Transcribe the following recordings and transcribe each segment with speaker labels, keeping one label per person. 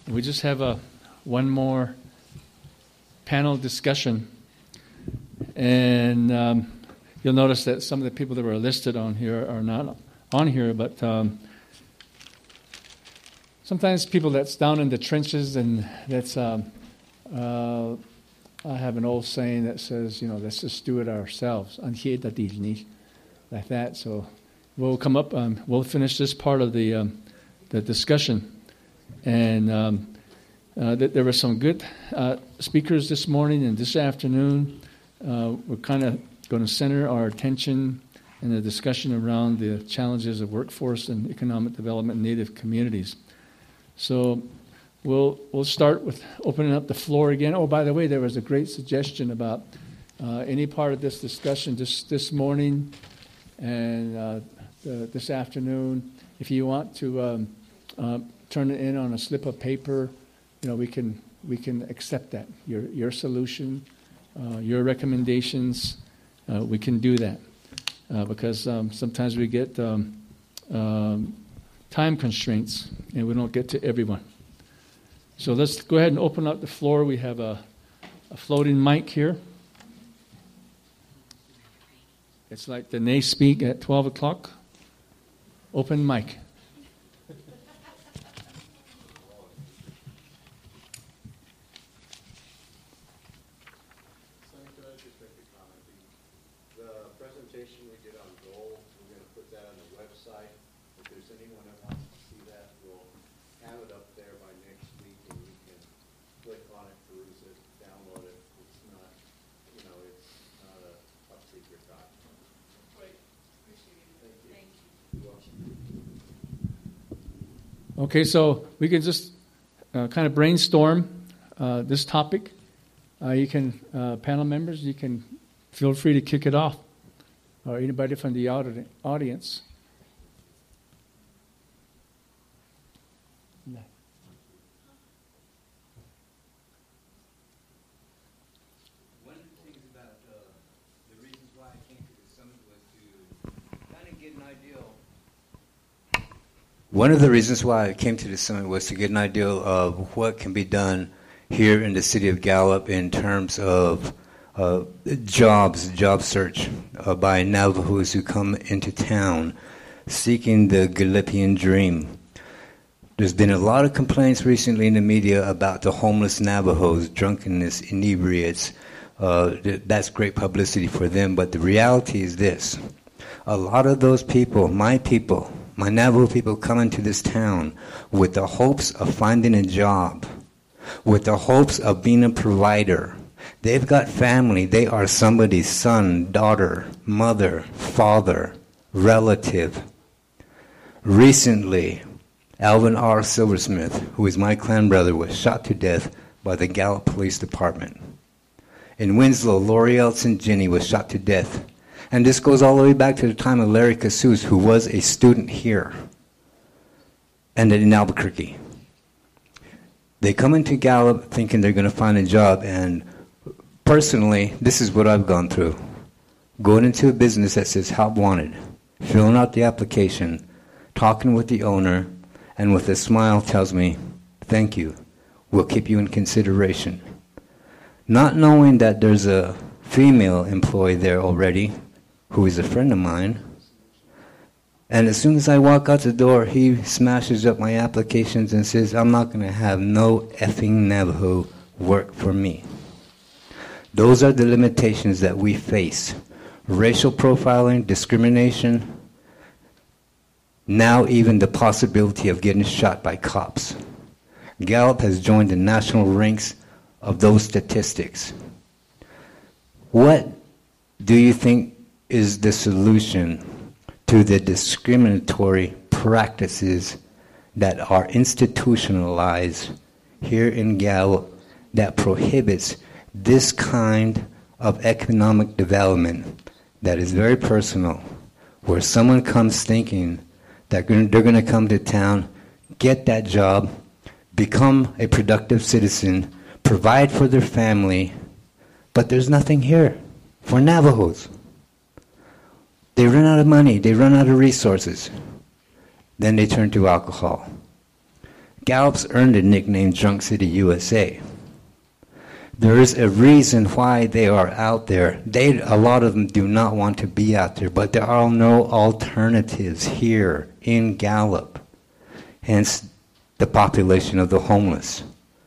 Speaker 1: We just have one more panel discussion. And you'll notice that some of the people that were listed on here are not on here, but sometimes people that's down in the trenches, and that's, I have an old saying that says, let's just do it ourselves, like that. So we'll come up, we'll finish this part of the discussion. And there were some good speakers this morning and this afternoon. We're kind of going to center our attention in the discussion around the challenges of workforce and economic development in Native communities. So we'll start with opening up the floor again. Oh, by the way, there was a great suggestion about any part of this discussion this morning and this afternoon. If you want to turn it in on a slip of paper, we can accept that. Your solution, your recommendations, we can do that because sometimes we get time constraints and we don't get to everyone. So let's go ahead and open up the floor. We have a floating mic here. It's like the Nay Speak at 12 o'clock. Open mic. Okay, so we can just kind of brainstorm this topic. You can, panel members, you can feel free to kick it off, or anybody from the audience.
Speaker 2: One of the reasons why I came to the summit was to get an idea of what can be done here in the city of Gallup in terms of job search by Navajos who come into town seeking the Gallipian dream. There's been a lot of complaints recently in the media about the homeless Navajos, drunkenness, inebriates. That's great publicity for them, but the reality is this. A lot of those people, my Navajo people, come into this town with the hopes of finding a job, with the hopes of being a provider. They've got family. They are somebody's son, daughter, mother, father, relative. Recently, Alvin R. Silversmith, who is my clan brother, was shot to death by the Gallup Police Department. In Winslow, Lori Elson Jenny was shot to death. And this goes all the way back to the time of Larry Casus, who was a student here and in Albuquerque. They come into Gallup thinking they're going to find a job, and personally, this is what I've gone through. Going into a business that says help wanted, filling out the application, talking with the owner, and with a smile tells me, thank you, we'll keep you in consideration. Not knowing that there's a female employee there already, who is a friend of mine, and as soon as I walk out the door, he smashes up my applications and says, I'm not going to have no effing Navajo work for me. Those are the limitations that we face. Racial profiling, discrimination, now even the possibility of getting shot by cops. Gallup has joined the national ranks of those statistics. What do you think is the solution to the discriminatory practices that are institutionalized here in Gallup that prohibits this kind of economic development that is very personal, where someone comes thinking that they're going to come to town, get that job, become a productive citizen, provide for their family, but there's nothing here for Navajos. They run out of money, they run out of resources. Then they turn to alcohol. Gallup's earned the nickname Drunk City, USA. There is a reason why they are out there. A lot of them do not want to be out there, but there are no alternatives here in Gallup. Hence, the population of the homeless.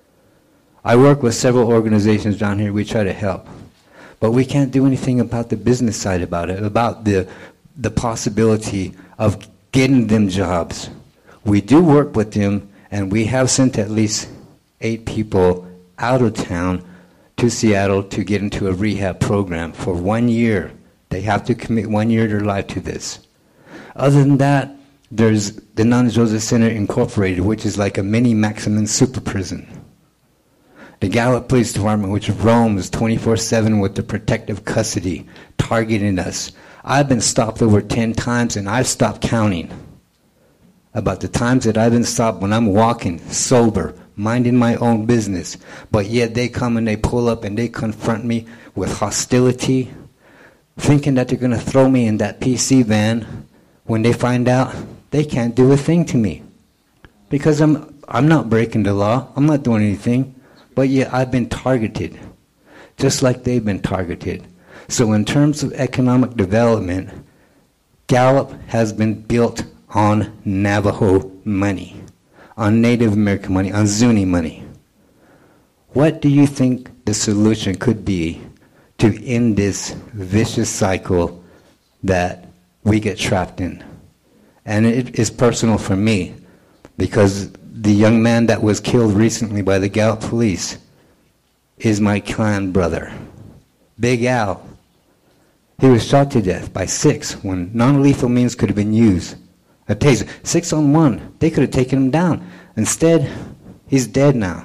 Speaker 2: I work with several organizations down here. We try to help. But we can't do anything about the business side about it, about the possibility of getting them jobs. We do work with them, and we have sent at least 8 people out of town to Seattle to get into a rehab program for 1 year. They have to commit 1 year of their life to this. Other than that, there's the Non-Joseph Center Incorporated, which is like a mini maximum super prison. The Gallup Police Department, which roams 24/7 with the protective custody, targeting us. I've been stopped over 10 times, and I've stopped counting about the times that I've been stopped when I'm walking, sober, minding my own business. But yet they come and they pull up and they confront me with hostility, thinking that they're going to throw me in that PC van when they find out they can't do a thing to me. Because I'm not breaking the law. I'm not doing anything. But yet I've been targeted, just like they've been targeted. So in terms of economic development, Gallup has been built on Navajo money, on Native American money, on Zuni money. What do you think the solution could be to end this vicious cycle that we get trapped in? And it is personal for me, because the young man that was killed recently by the Gallup police is my clan brother, Big Al. He was shot to death by 6 when non-lethal means could have been used. A taser, 6 on 1. They could have taken him down. Instead, he's dead now.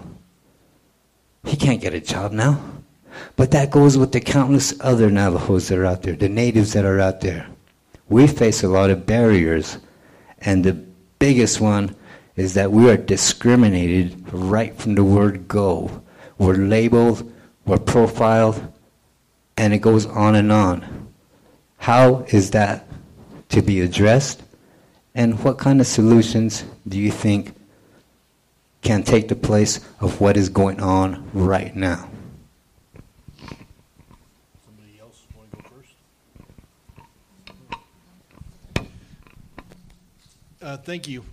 Speaker 2: He can't get a job now. But that goes with the countless other Navajos that are out there, the natives that are out there. We face a lot of barriers, and the biggest one is that we are discriminated right from the word go. We're labeled, we're profiled, and it goes on and on. How is that to be addressed? And what kind of solutions do you think can take the place of what is going on right now?
Speaker 3: Somebody else want to go first? Thank you.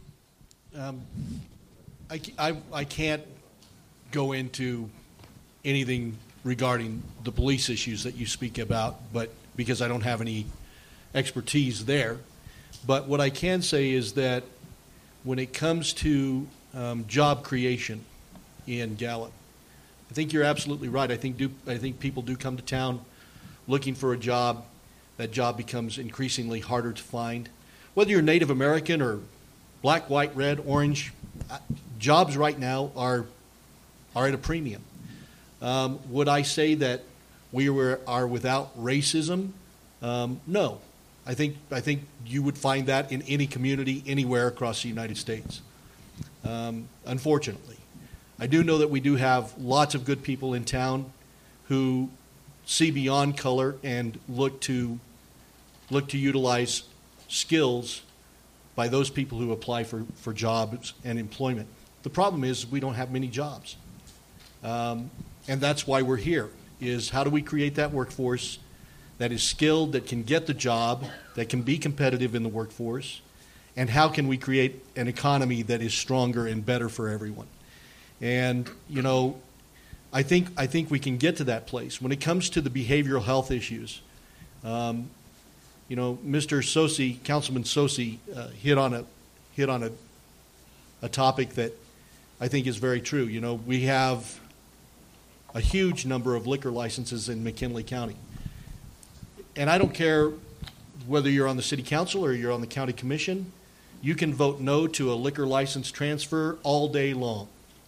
Speaker 3: I can't go into anything regarding the police issues that you speak about, but because I don't have any expertise there. But what I can say is that when it comes to job creation in Gallup, I think you're absolutely right. I think people do come to town looking for a job. That job becomes increasingly harder to find. Whether you're Native American or black, white, red, orange, jobs right now are at a premium. Would I say that we are without racism? No. I think you would find that in any community anywhere across the United States. Unfortunately, I do know that we do have lots of good people in town who see beyond color and look to utilize skills by those people who apply for jobs and employment. The problem is we don't have many jobs. And that's why we're here, is how do we create that workforce that is skilled, that can get the job, that can be competitive in the workforce, and how can we create an economy that is stronger and better for everyone? And, you know, I think we can get to that place. When it comes to the behavioral health issues, you know, Mr. Sosi, Councilman Sosi, hit on a topic that I think is very true. You know, we have a huge number of liquor licenses in McKinley County. And I don't care whether you're on the city council or you're on the county commission, you can vote no to a liquor license transfer all day long.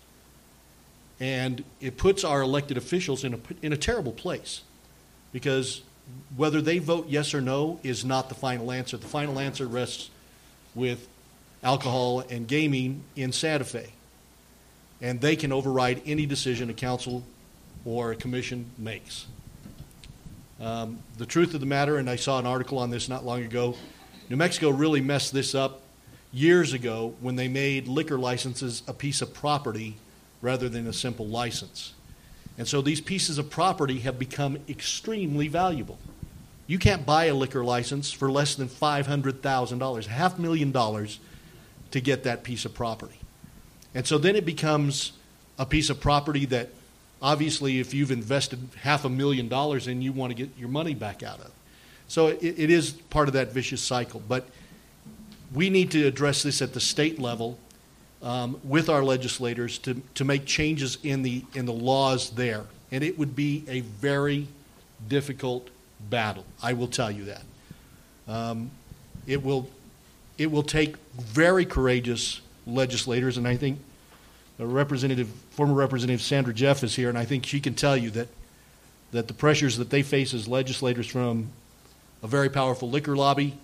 Speaker 3: And it puts our elected officials in a terrible place, because whether they vote yes or no is not the final answer. The final answer rests with alcohol and gaming in Santa Fe. And they can override any decision a council or a commission makes. The truth of the matter, and I saw an article on this not long ago, New Mexico really messed this up years ago when they made liquor licenses a piece of property rather than a simple license. And so these pieces of property have become extremely valuable. You can't buy a liquor license for less than $500,000, $500,000 to get that piece of property. And so then it becomes a piece of property that obviously if you've invested $500,000 in, you want to get your money back out of. So it is part of that vicious cycle. But we need to address this at the state level with our legislators to make changes in the laws there. And it would be a very difficult battle, I will tell you that. It will take very courageous legislators, and I think former Representative Sandra Jeff is here, and I think she can tell you that the pressures that they face as legislators from a very powerful liquor lobby,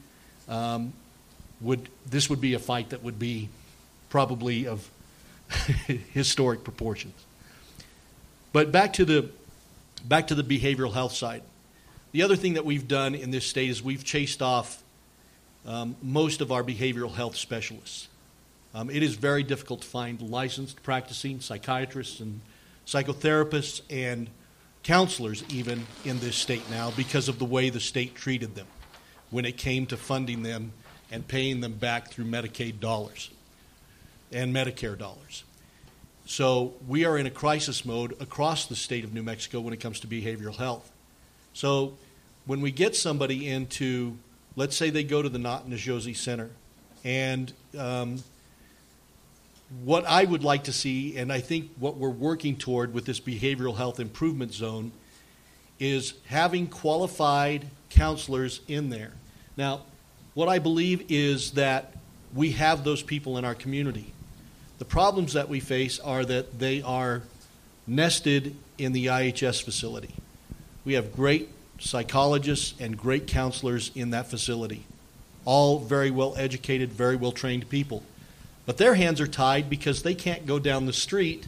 Speaker 3: this would be a fight that would be probably of historic proportions. But back to the behavioral health side. The other thing that we've done in this state is we've chased off most of our behavioral health specialists. It is very difficult to find licensed practicing psychiatrists and psychotherapists and counselors even in this state now because of the way the state treated them when it came to funding them and paying them back through Medicaid dollars and Medicare dollars. So we are in a crisis mode across the state of New Mexico when it comes to behavioral health. So when we get somebody into, let's say they go to the Nottingham Center, and what I would like to see, and I think what we're working toward with this behavioral health improvement zone, is having qualified counselors in there. Now, what I believe is that we have those people in our community. The problems that we face are that they are nested in the IHS facility. We have great psychologists and great counselors in that facility, all very well educated, very well trained people. But their hands are tied because they can't go down the street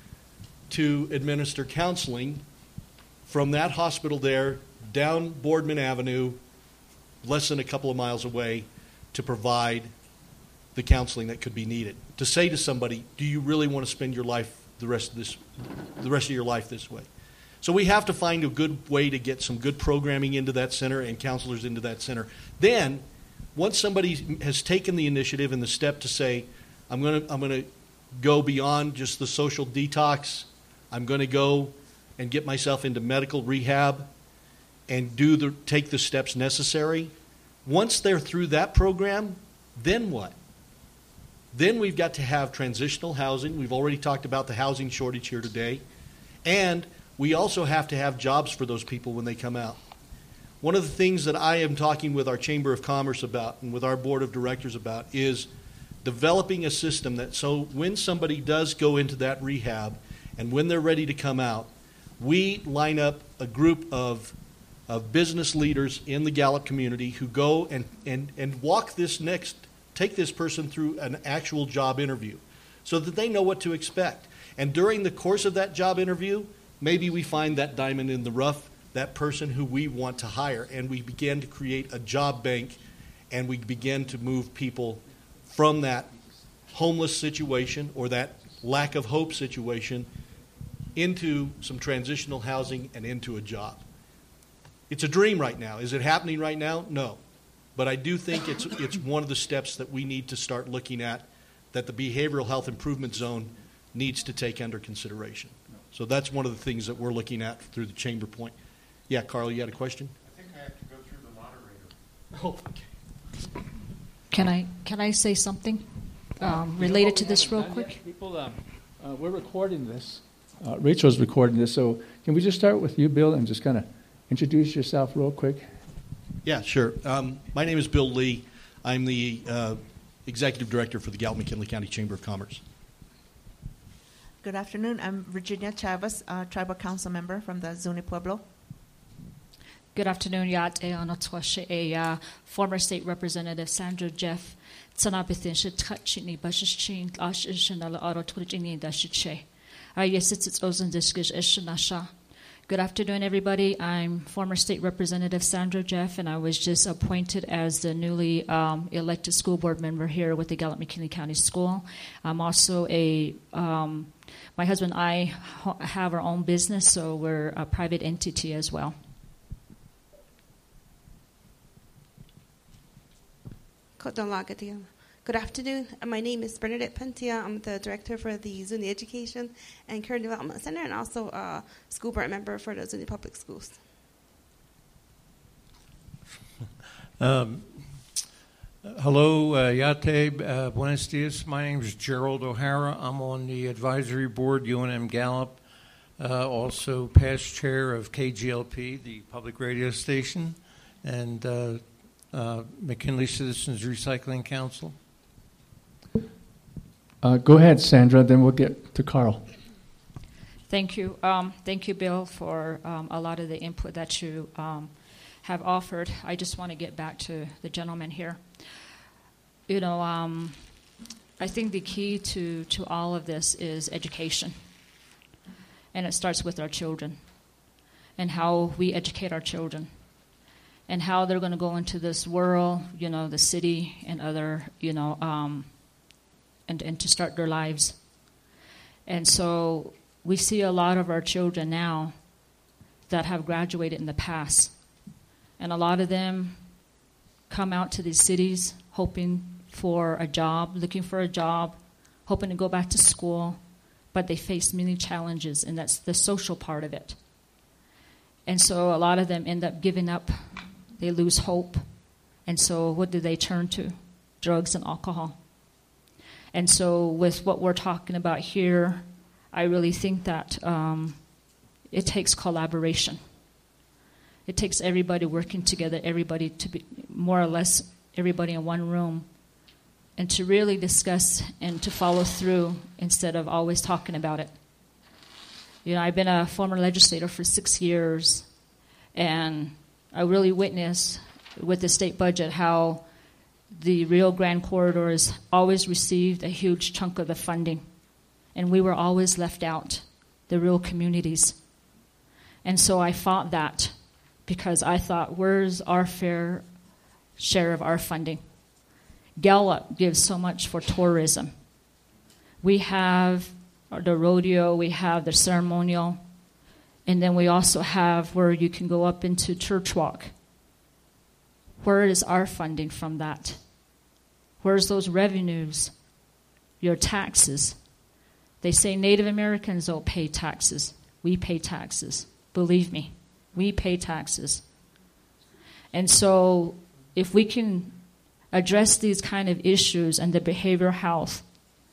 Speaker 3: to administer counseling from that hospital there down Boardman Avenue, less than a couple of miles away, to provide the counseling that could be needed. To say to somebody, do you really want to spend your life the rest of your life this way? So we have to find a good way to get some good programming into that center and counselors into that center. Then, once somebody has taken the initiative and the step to say, I'm going to go beyond just the social detox, I'm going to go and get myself into medical rehab and take the steps necessary. Once they're through that program, then what? Then we've got to have transitional housing. We've already talked about the housing shortage here today. And we also have to have jobs for those people when they come out. One of the things that I am talking with our Chamber of Commerce about and with our Board of Directors about is developing a system that so when somebody does go into that rehab and when they're ready to come out, we line up a group of business leaders in the Gallup community who go and take this person through an actual job interview so that they know what to expect. And during the course of that job interview, maybe we find that diamond in the rough, that person who we want to hire, and we begin to create a job bank, and we begin to move people from that homeless situation or that lack of hope situation into some transitional housing and into a job. It's a dream right now. Is it happening right now? No. But I do think it's one of the steps that we need to start looking at, that the Behavioral Health Improvement Zone needs to take under consideration. So that's one of the things that we're looking at through the Chamber Point. Yeah, Carl, you had a question?
Speaker 4: I think I have to go through the moderator.
Speaker 3: Oh, okay.
Speaker 5: Can I say something related to this real quick?
Speaker 1: People, we're recording this. Rachel's recording this, so can we just start with you, Bill, and just kind of introduce yourself real quick?
Speaker 3: Yeah, sure. My name is Bill Lee. I'm the Executive Director for the Gallup-McKinley County Chamber of Commerce.
Speaker 6: Good afternoon. I'm Virginia Chavez, Tribal Council Member from the Zuni Pueblo.
Speaker 5: Good afternoon, Yat Eanotwashe, former State Representative Sandra Jeff. Tsanabithin Shitachini Bashishin Ash Ishanala Auto Twitching Dashiche. Yes, it's Ozen Diskish Ishanasha. Good afternoon, everybody. I'm former State Representative Sandra Jeff, and I was just appointed as the newly elected school board member here with the Gallup-McKinley County School. I'm also my husband and I have our own business, so we're a private entity as well.
Speaker 7: Good afternoon. My name is Bernadette Pentia. I'm the director for the Zuni Education and Career Development Center, and also a school board member for the Zuni Public Schools.
Speaker 4: Hello, Yate. Buenos dias. My name is Gerald O'Hara. I'm on the advisory board, UNM Gallup. Also past chair of KGLP, the public radio station, and McKinley Citizens Recycling Council.
Speaker 1: Go ahead, Sandra, then we'll get to Carl.
Speaker 5: Thank you. Thank you, Bill, for a lot of the input that you have offered. I just want to get back to the gentleman here. I think the key to all of this is education. And it starts with our children and how we educate our children and how they're going to go into this world, the city and other, and to start their lives. And so we see a lot of our children now that have graduated in the past. And a lot of them come out to these cities hoping for a job, looking for a job, hoping to go back to school, but they face many challenges, and that's the social part of it. And so a lot of them end up giving up. They lose hope. And so what do they turn to? Drugs and alcohol. And so with what we're talking about here, I really think that it takes collaboration. It takes everybody working together, everybody to be more or less everybody in one room, and to really discuss and to follow through instead of always talking about it. I've been a former legislator for 6 years, and I really witnessed with the state budget how the Rio Grande corridors always received a huge chunk of the funding, and we were always left out, the rural communities. And so I fought that because I thought, where's our fair share of our funding? Gallup gives so much for tourism. We have the rodeo, we have the ceremonial, and then we also have where you can go up into Church Walk. Where is our funding from that? Where's those revenues? Your taxes. They say Native Americans don't pay taxes. We pay taxes. Believe me, we pay taxes. And so if we can address these kind of issues and the behavioral health,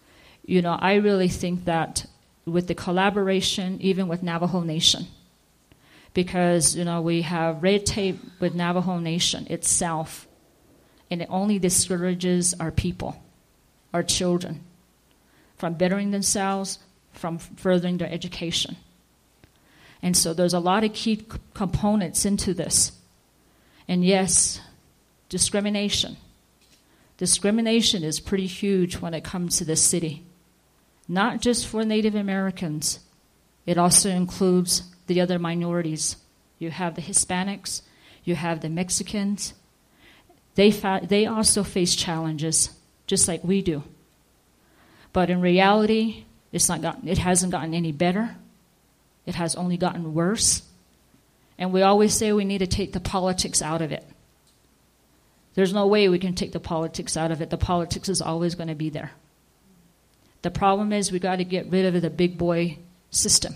Speaker 5: I really think that with the collaboration, even with Navajo Nation, because, we have red tape with Navajo Nation itself, and it only discourages our people, our children, from bettering themselves, from furthering their education. And so there's a lot of key components into this. And yes, discrimination. Discrimination is pretty huge when it comes to this city. Not just for Native Americans. It also includes the other minorities. You have the Hispanics. You have the Mexicans. They also face challenges, just like we do. But in reality, it hasn't gotten any better. It has only gotten worse. And we always say we need to take the politics out of it. There's no way we can take the politics out of it. The politics is always going to be there. The problem is we got to get rid of the big boy system.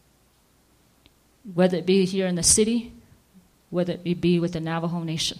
Speaker 5: Whether it be here in the city, whether it be with the Navajo Nation.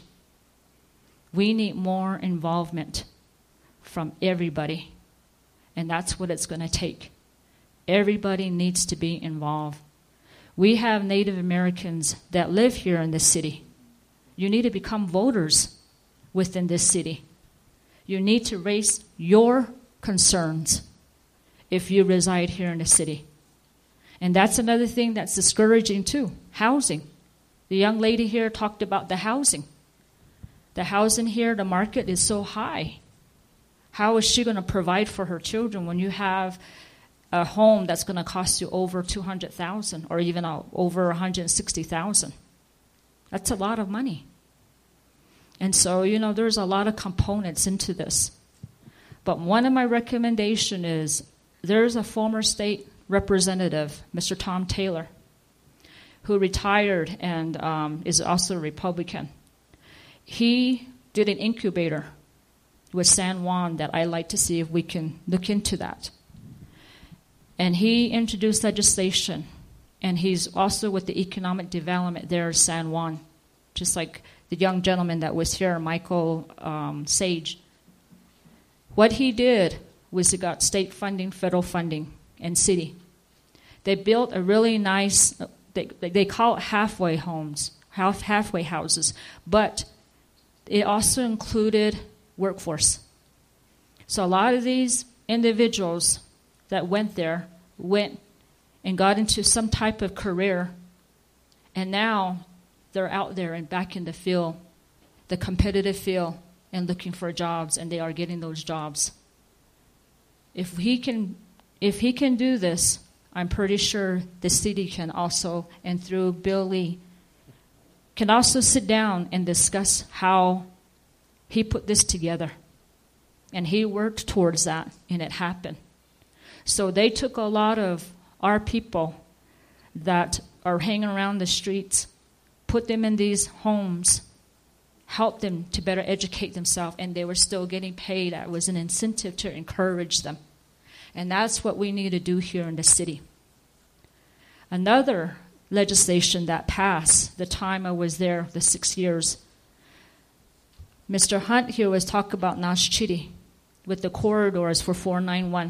Speaker 5: We need more involvement from everybody. And that's what it's going to take. Everybody needs to be involved. We have Native Americans that live here in this city. You need to become voters within this city. You need to raise your concerns if you reside here in the city. And that's another thing that's discouraging too, housing. The young lady here talked about the housing. The housing here, the market is so high. How is she going to provide for her children when you have a home that's going to cost you over $200,000 or even over $160,000. That's a lot of money. And so, there's a lot of components into this. But one of my recommendations is there's a former state representative, Mr. Tom Taylor, who retired and is also a Republican. He did an incubator with San Juan that I'd like to see if we can look into that. And he introduced legislation, and he's also with the economic development there in San Juan, just like the young gentleman that was here, Michael Sage. What he did was he got state funding, federal funding, and city. They built a really nice, they call it halfway homes, halfway houses, but it also included workforce. So a lot of these individuals that went and got into some type of career, and now they're out there and back in the field, the competitive field, and looking for jobs, and they are getting those jobs. If he can do this, I'm pretty sure the city can also, and through Bill Lee, can also sit down and discuss how he put this together. And he worked towards that, and it happened. So they took a lot of our people that are hanging around the streets, put them in these homes, helped them to better educate themselves, and they were still getting paid. That was an incentive to encourage them. And that's what we need to do here in the city. Another legislation that passed the time I was there, the 6 years, Mr. Hunt here was talking about Nash Chitty with the corridors for 491.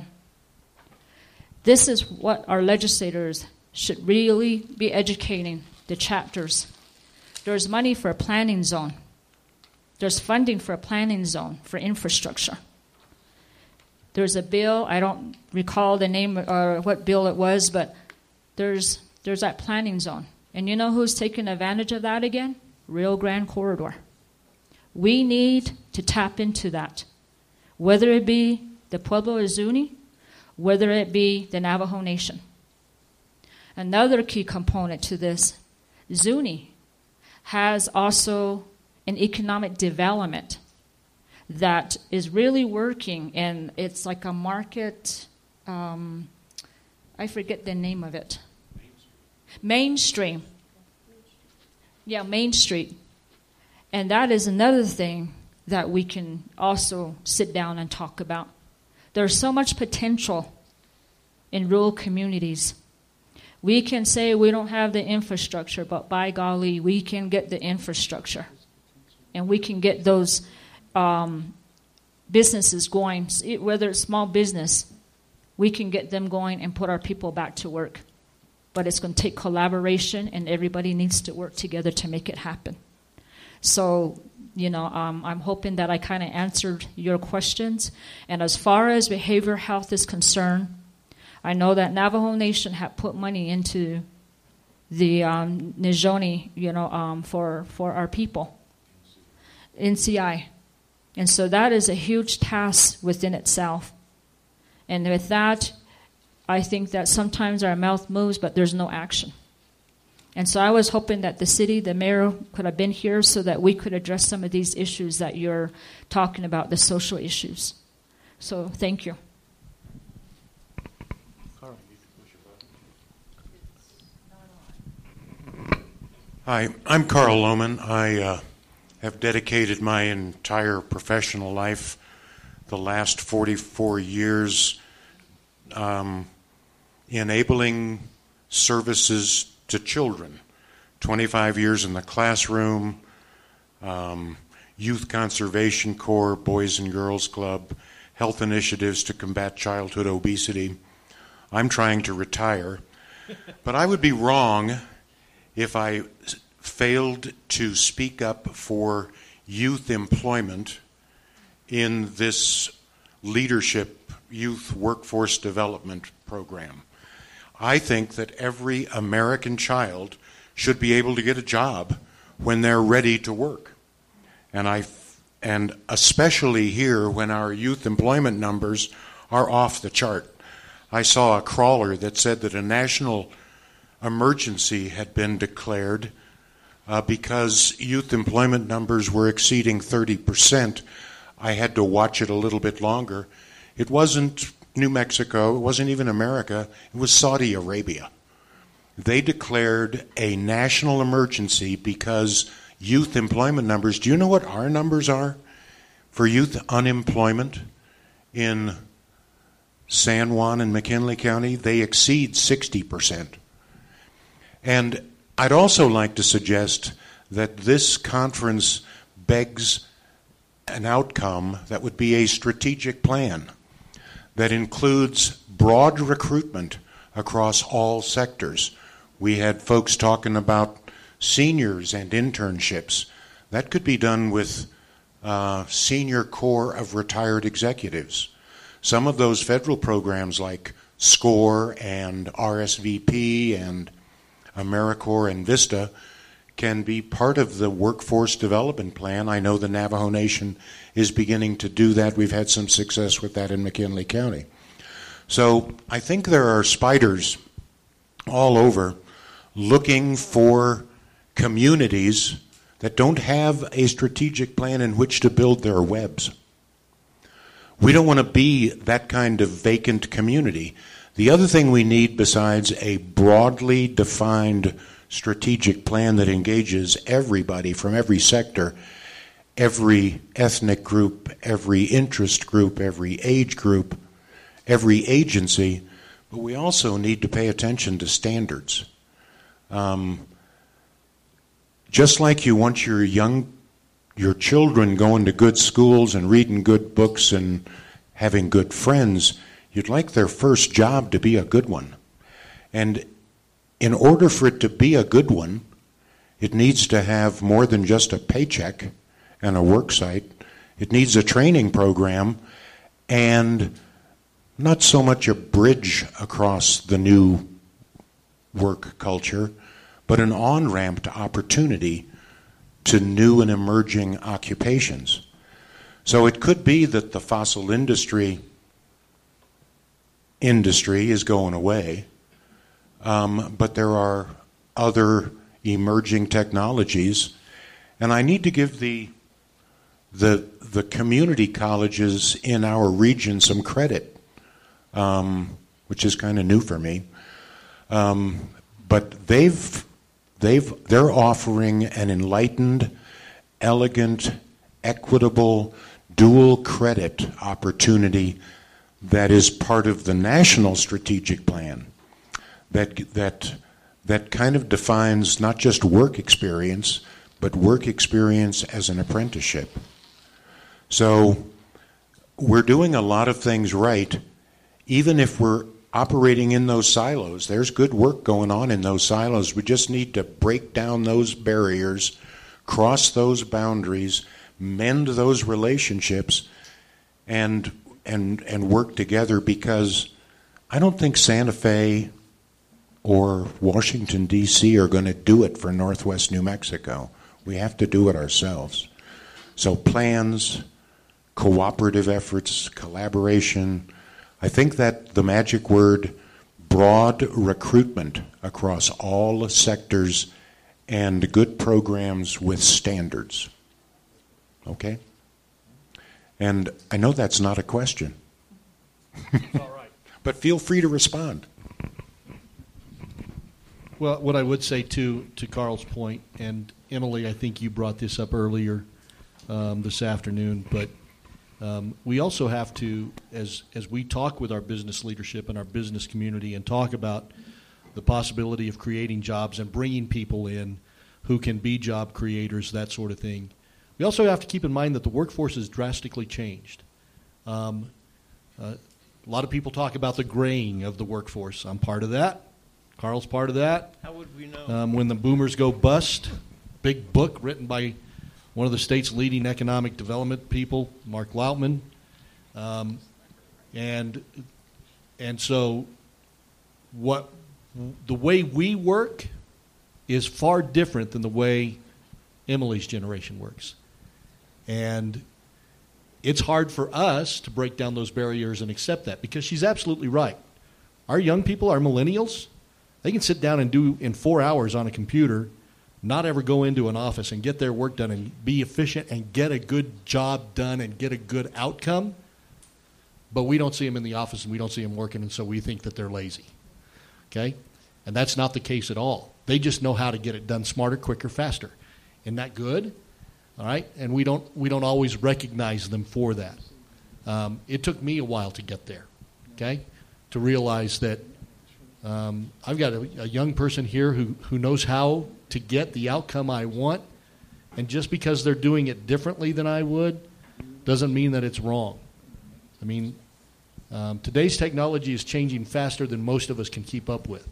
Speaker 5: This is what our legislators should really be educating the chapters. There's money for a planning zone. There's funding for a planning zone for infrastructure. There's a bill, I don't recall the name or what bill it was, but there's that planning zone. And you know who's taking advantage of that again? Rio Grande Corridor. We need to tap into that, whether it be the Pueblo of Zuni, whether it be the Navajo Nation. Another key component to this, Zuni has also an economic development that is really working, and it's like a market, I forget the name of it. Mainstream. Yeah, Main Street. And that is another thing that we can also sit down and talk about. There's so much potential in rural communities. We can say we don't have the infrastructure, but by golly, we can get the infrastructure. And we can get those businesses going, whether it's small business, we can get them going and put our people back to work. But it's going to take collaboration, and everybody needs to work together to make it happen. So, I'm hoping that I kind of answered your questions. And as far as behavioral health is concerned, I know that Navajo Nation had put money into the Nizhoni, for our people, NCI. And so that is a huge task within itself. And with that, I think that sometimes our mouth moves, but there's no action. And so I was hoping that the city, the mayor, could have been here so that we could address some of these issues that you're talking about, the social issues. So thank you.
Speaker 8: Hi, I'm Carl Lohman. I have dedicated my entire professional life, the last 44 years, enabling services to children. 25 years in the classroom, Youth Conservation Corps, Boys and Girls Club, health initiatives to combat childhood obesity. I'm trying to retire, but I would be wrong if I failed to speak up for youth employment in this leadership youth workforce development program. I think that every American child should be able to get a job when they're ready to work. And especially here when our youth employment numbers are off the chart. I saw a crawler that said that a national emergency had been declared because youth employment numbers were exceeding 30%. I had to watch it a little bit longer. It wasn't New Mexico, it wasn't even America, it was Saudi Arabia. They declared a national emergency because youth employment numbers, do you know what our numbers are for youth unemployment in San Juan and McKinley County? They exceed 60%. And I'd also like to suggest that this conference begs an outcome that would be a strategic plan that includes broad recruitment across all sectors. We had folks talking about seniors and internships. That could be done with senior corps of retired executives. Some of those federal programs like SCORE and RSVP and AmeriCorps and VISTA can be part of the workforce development plan. I know the Navajo Nation is beginning to do that. We've had some success with that in McKinley County. So I think there are spiders all over looking for communities that don't have a strategic plan in which to build their webs. We don't want to be that kind of vacant community. The other thing we need besides a broadly defined strategic plan that engages everybody from every sector, every ethnic group, every interest group, every age group, every agency, but we also need to pay attention to standards. Just like you want your children going to good schools and reading good books and having good friends, you'd like their first job to be a good one. And in order for it to be a good one, it needs to have more than just a paycheck and a work site. It needs a training program and not so much a bridge across the new work culture, but an on-ramp to opportunity to new and emerging occupations. So it could be that the fossil industry is going away, but there are other emerging technologies, and I need to give the community colleges in our region some credit, which is kind of new for me. But they're offering an enlightened, elegant, equitable, dual credit opportunity that is part of the national strategic plan that kind of defines not just work experience, but work experience as an apprenticeship. So we're doing a lot of things right, even if we're operating in those silos. There's good work going on in those silos. We just need to break down those barriers, cross those boundaries, mend those relationships, and work together, because I don't think Santa Fe or Washington, D.C. are going to do it for Northwest New Mexico. We have to do it ourselves. So plans, cooperative efforts, collaboration. I think that the magic word, broad recruitment across all sectors and good programs with standards. Okay? And I know that's not a question.
Speaker 3: All right.
Speaker 8: But feel free to respond.
Speaker 3: Well, what I would say to Carl's point, and Emily, I think you brought this up earlier this afternoon, but we also have to, as we talk with our business leadership and our business community and talk about the possibility of creating jobs and bringing people in who can be job creators, that sort of thing, we also have to keep in mind that the workforce has drastically changed. A lot of people talk about the graying of the workforce. I'm part of that. Carl's part of that.
Speaker 4: How would we know?
Speaker 3: When the boomers go bust, big book written by one of the state's leading economic development people, Mark Lautman. And so the way we work is far different than the way Emily's generation works. And it's hard for us to break down those barriers and accept that, because she's absolutely right. Our young people, our millennials, they can sit down and do in 4 hours on a computer, not ever go into an office and get their work done and be efficient and get a good job done and get a good outcome. But we don't see them in the office and we don't see them working, and so we think that they're lazy. Okay? And that's not the case at all. They just know how to get it done smarter, quicker, faster. Isn't that good? All right? And we don't always recognize them for that. It took me a while to get there, okay, to realize that I've got a young person here who knows how to get the outcome I want, and just because they're doing it differently than I would doesn't mean that it's wrong. I mean, today's technology is changing faster than most of us can keep up with.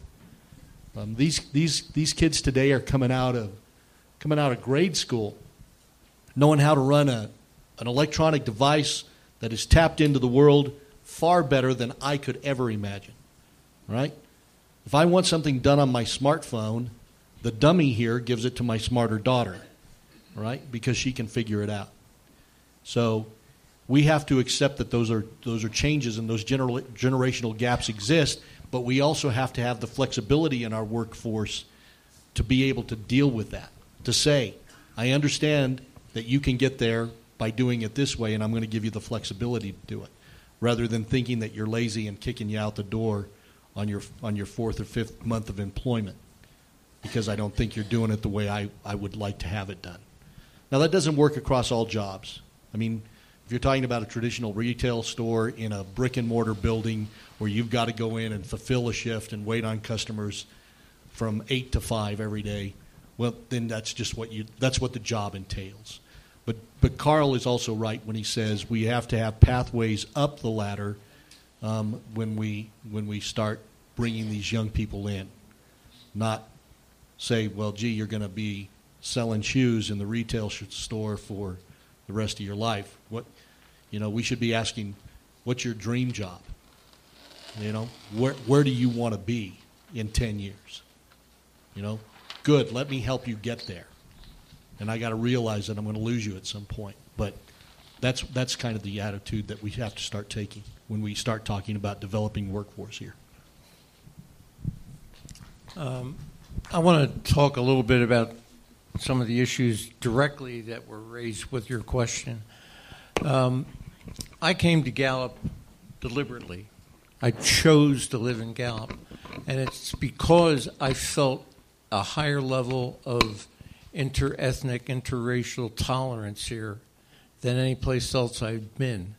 Speaker 3: These kids today are coming out of grade school knowing how to run an electronic device that is tapped into the world far better than I could ever imagine, right? If I want something done on my smartphone, the dummy here gives it to my smarter daughter, right? Because she can figure it out. So we have to accept that those are changes and those generational gaps exist, but we also have to have the flexibility in our workforce to be able to deal with that, to say, I understand that you can get there by doing it this way, and I'm going to give you the flexibility to do it, rather than thinking that you're lazy and kicking you out the door on your fourth or fifth month of employment because I don't think you're doing it the way I would like to have it done. Now, that doesn't work across all jobs. I mean, if you're talking about a traditional retail store in a brick-and-mortar building where you've got to go in and fulfill a shift and wait on customers from 8 to 5 every day, well, then that's what the job entails. But Carl is also right when he says we have to have pathways up the ladder when we start bringing these young people in. Not say, well, gee, you're going to be selling shoes in the retail store for the rest of your life. We should be asking, what's your dream job? Where do you want to be in 10 years? Good, let me help you get there. And I got to realize that I'm going to lose you at some point. But that's kind of the attitude that we have to start taking when we start talking about developing workforce here.
Speaker 4: I want to talk a little bit about some of the issues directly that were raised with your question. I came to Gallup deliberately. I chose to live in Gallup, and it's because I felt a higher level of inter-ethnic, interracial tolerance here than any place else I've been.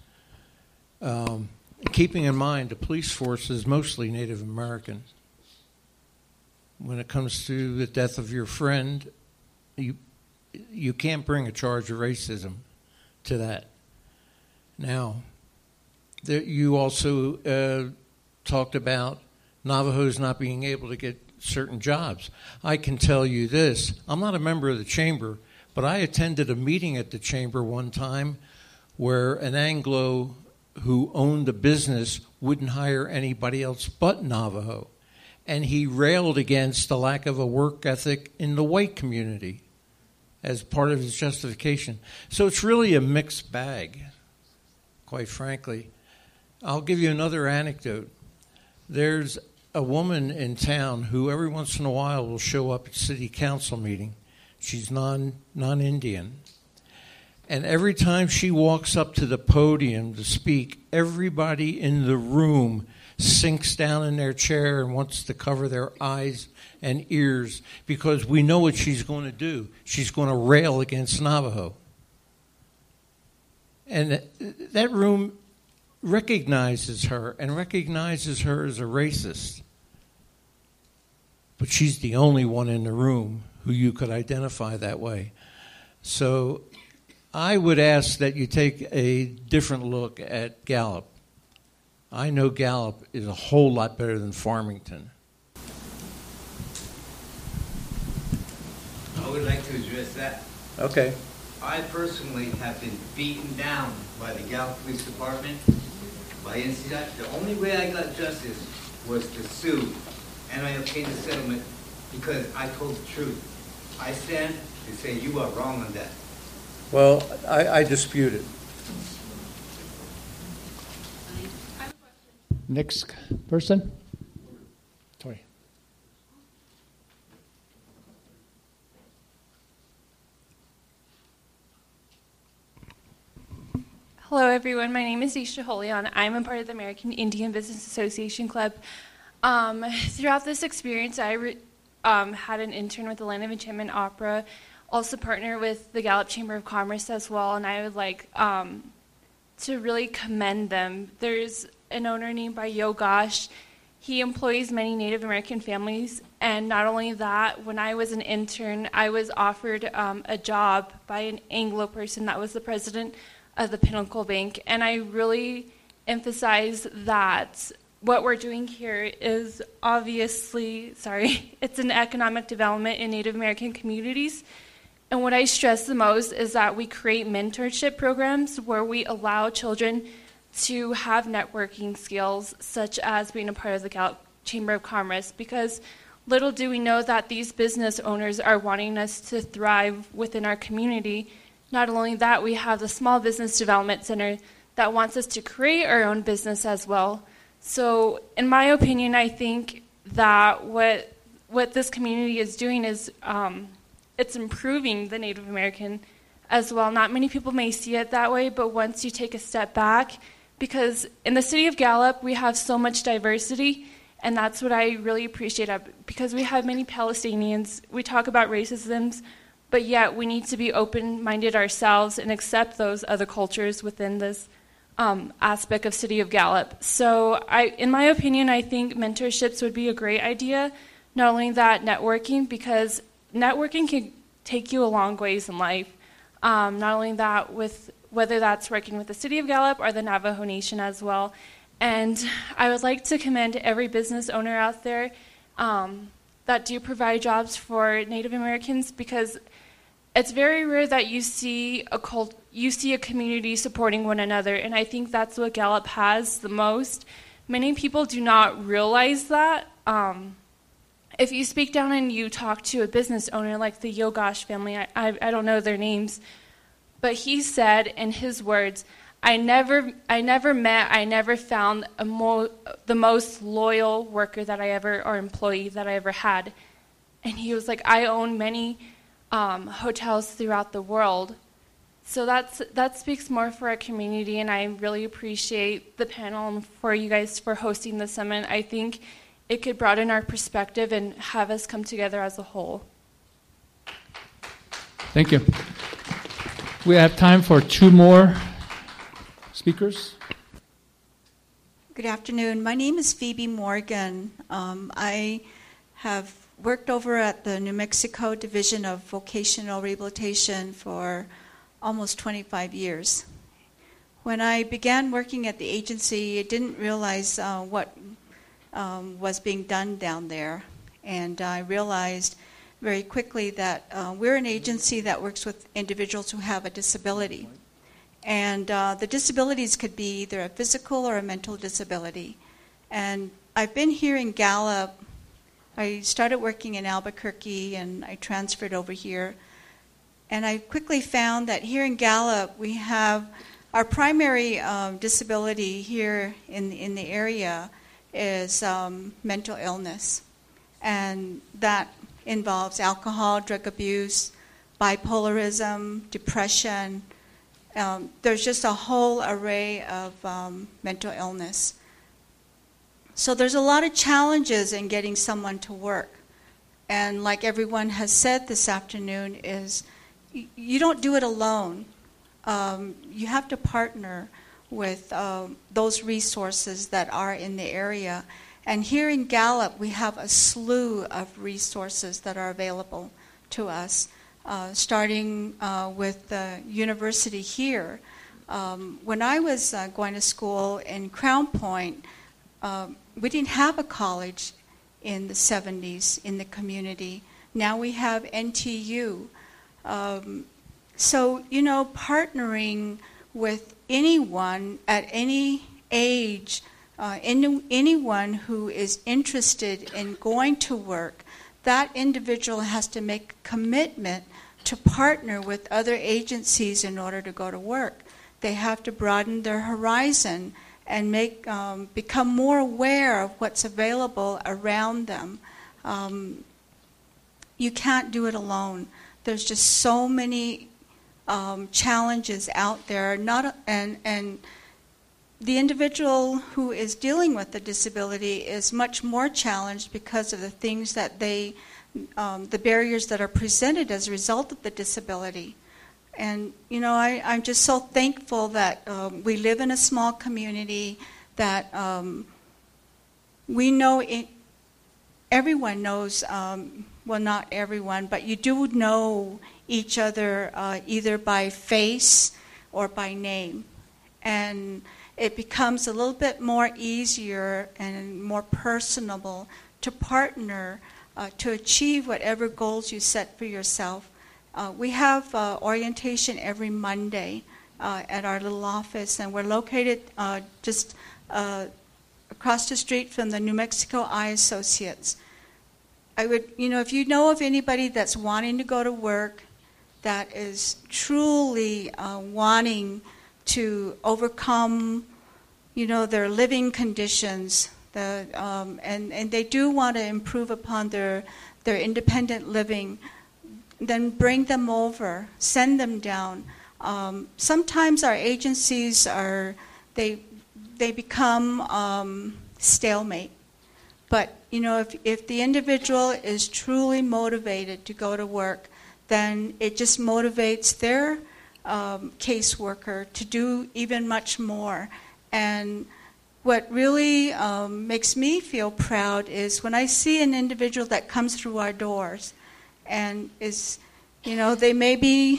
Speaker 4: Keeping in mind the police force is mostly Native American. When it comes to the death of your friend, you can't bring a charge of racism to that. Now, you also talked about Navajos not being able to get certain jobs. I can tell you this. I'm not a member of the chamber, but I attended a meeting at the chamber one time where an Anglo who owned a business wouldn't hire anybody else but Navajo. And he railed against the lack of a work ethic in the white community as part of his justification. So it's really a mixed bag, quite frankly. I'll give you another anecdote. There's a woman in town who every once in a while will show up at city council meeting. She's non-Indian. And every time she walks up to the podium to speak, everybody in the room sinks down in their chair and wants to cover their eyes and ears because we know what she's going to do. She's going to rail against Navajo. And that room recognizes her and recognizes her as a racist. But she's the only one in the room who you could identify that way. So I would ask that you take a different look at Gallup. I know Gallup is a whole lot better than Farmington.
Speaker 9: I would like to address that.
Speaker 4: Okay.
Speaker 9: I personally have been beaten down by the Gallup Police Department, by NCDOT. The only way I got justice was to sue, and I obtained a settlement because I told the truth. I stand to say you are wrong on that.
Speaker 4: Well, I dispute it.
Speaker 1: Next person. Tori.
Speaker 10: Hello, everyone. My name is Isha Holian. I'm a part of the American Indian Business Association Club. Throughout this experience, I had an intern with the Land of Enchantment Opera, also partner with the Gallup Chamber of Commerce as well, and I would like to really commend them. There's an owner named by Yogash. He employs many Native American families, and not only that, when I was an intern, I was offered a job by an Anglo person that was the president of the Pinnacle Bank, and I really emphasize that what we're doing here is obviously, it's an economic development in Native American communities. And what I stress the most is that we create mentorship programs where we allow children to have networking skills, such as being a part of the Gallup Chamber of Commerce, because little do we know that these business owners are wanting us to thrive within our community. Not only that, we have the Small Business Development Center that wants us to create our own business as well. So in my opinion, I think that what this community is doing is it's improving the Native American as well. Not many people may see it that way, but once you take a step back, because in the city of Gallup, we have so much diversity, and that's what I really appreciate, because we have many Palestinians. We talk about racisms, but yet we need to be open-minded ourselves and accept those other cultures within this aspect of City of Gallup. So in my opinion, I think mentorships would be a great idea. Not only that, networking, because networking can take you a long ways in life. Not only that, whether that's working with the City of Gallup or the Navajo Nation as well. And I would like to commend every business owner out there that do provide jobs for Native Americans, because it's very rare that you see a community supporting one another, and I think that's what Gallup has the most. Many people do not realize that. If you speak down and you talk to a business owner like the Yogash family, I don't know their names, but he said in his words, I never found the most loyal worker or employee that I ever had. And he was like, I own many hotels throughout the world. So that speaks more for our community, and I really appreciate the panel and for you guys for hosting the summit. I think it could broaden our perspective and have us come together as a whole.
Speaker 1: Thank you. We have time for 2 more speakers.
Speaker 11: Good afternoon. My name is Phoebe Morgan. I have worked over at the New Mexico Division of Vocational Rehabilitation for almost 25 years. When I began working at the agency, I didn't realize what was being done down there. And I realized very quickly that we're an agency that works with individuals who have a disability. And the disabilities could be either a physical or a mental disability. And I've been here in Gallup. I started working in Albuquerque, and I transferred over here. And I quickly found that here in Gallup, we have our primary disability here in the area is mental illness. And that involves alcohol, drug abuse, bipolarism, depression. There's just a whole array of mental illness. So there's a lot of challenges in getting someone to work. And like everyone has said this afternoon, is you don't do it alone. You have to partner with those resources that are in the area. And here in Gallup, we have a slew of resources that are available to us, starting with the university here. When I was going to school in Crown Point, we didn't have a college in the 70s in the community. Now we have NTU. So, partnering with anyone at any age, anyone who is interested in going to work, that individual has to make a commitment to partner with other agencies in order to go to work. They have to broaden their horizon and become more aware of what's available around them. You can't do it alone. There's just so many challenges out there. And the individual who is dealing with the disability is much more challenged because of the things that the barriers that are presented as a result of the disability. And, I'm just so thankful that we live in a small community, that we know everyone knows, well, not everyone, but you do know each other either by face or by name. And it becomes a little bit more easier and more personable to partner to achieve whatever goals you set for yourself. We have orientation every Monday at our little office, and we're located just across the street from the New Mexico Eye Associates. I would, if you know of anybody that's wanting to go to work, that is truly wanting to overcome, their living conditions, and they do want to improve upon their independent living, then bring them over, send them down. Sometimes our agencies they become stalemate. But, if the individual is truly motivated to go to work, then it just motivates their caseworker to do even much more. And what really makes me feel proud is when I see an individual that comes through our doors and is, they may be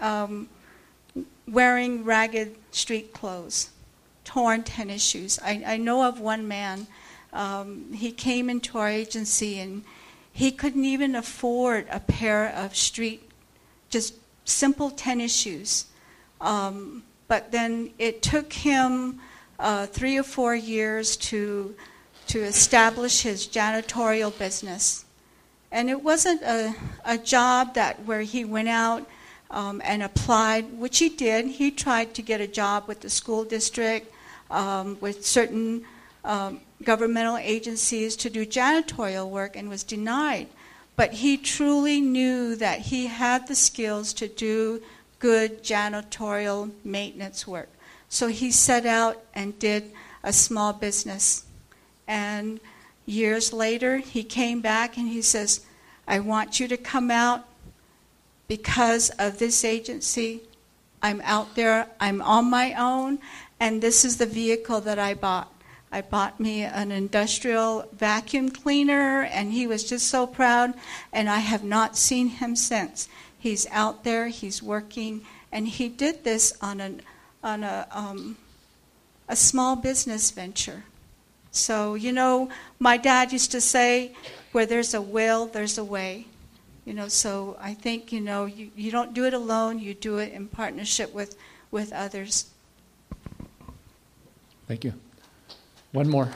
Speaker 11: wearing ragged street clothes, torn tennis shoes. I know of one man. He came into our agency and he couldn't even afford a pair of just simple tennis shoes. But then it took him 3 or 4 years to establish his janitorial business. And it wasn't a job where he went out and applied, which he did. He tried to get a job with the school district, with certain governmental agencies to do janitorial work, and was denied. But he truly knew that he had the skills to do good janitorial maintenance work. So he set out and did a small business. And years later, he came back and he says, I want you to come out because of this agency. I'm out there, I'm on my own, and this is the vehicle that I bought. I bought me an industrial vacuum cleaner, and he was just so proud, and I have not seen him since. He's out there, he's working, and he did this on a small business venture. So, my dad used to say, where there's a will, there's a way. So I think, you don't do it alone, you do it in partnership with others.
Speaker 1: Thank you. One more.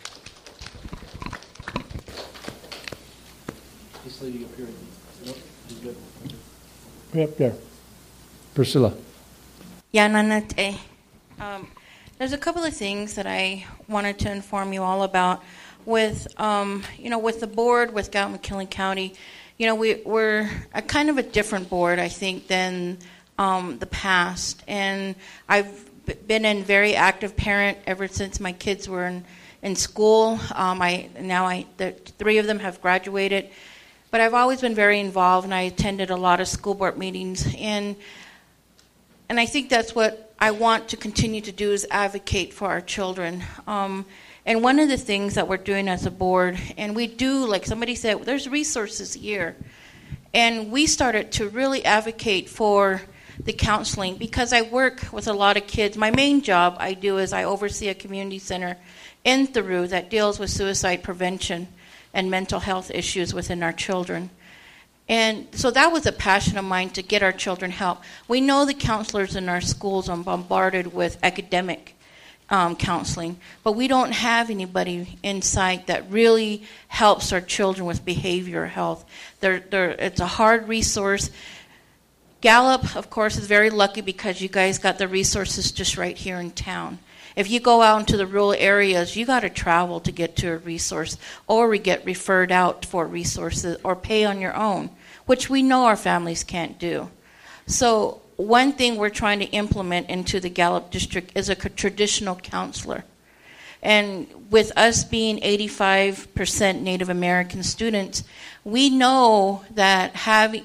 Speaker 3: This lady up here. Nope, she's good.
Speaker 1: Way up there. Priscilla.
Speaker 12: Yananate. There's a couple of things that I wanted to inform you all about. With the board, with Gallup-McKinley County, we're a kind of a different board, I think, than the past. And I've been a very active parent ever since my kids were in school. The 3 of them have graduated. But I've always been very involved, and I attended a lot of school board meetings. And I think that's what I want to continue to do, is advocate for our children. And one of the things that we're doing as a board, and we do, like somebody said, there's resources here. And we started to really advocate for the counseling because I work with a lot of kids. My main job I do is I oversee a community center in Theroux that deals with suicide prevention and mental health issues within our children. And so that was a passion of mine, to get our children help. We know the counselors in our schools are bombarded with academic counseling, but we don't have anybody in sight that really helps our children with behavioral health. It's a hard resource. Gallup, of course, is very lucky because you guys got the resources just right here in town. If you go out into the rural areas, you got to travel to get to a resource, or we get referred out for resources, or pay on your own, which we know our families can't do. So one thing we're trying to implement into the Gallup district is a traditional counselor. And with us being 85% Native American students, we know that